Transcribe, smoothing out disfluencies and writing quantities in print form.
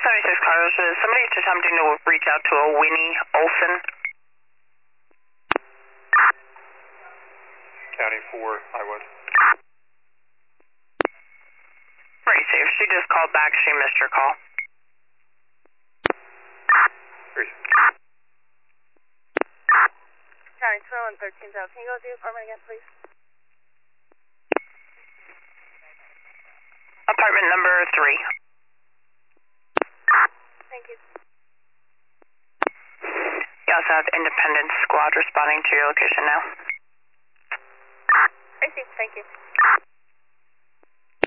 76 Carlos, is somebody attempting to reach out to a Winnie Olson? County 4, I was. Pretty safe. She just called back. She missed your call. Pretty safe. County 12 and 13,000. Can you go to the apartment again, please? Apartment number 3. Thank you. You also have Independence Squad responding to your location now. I see. Thank you.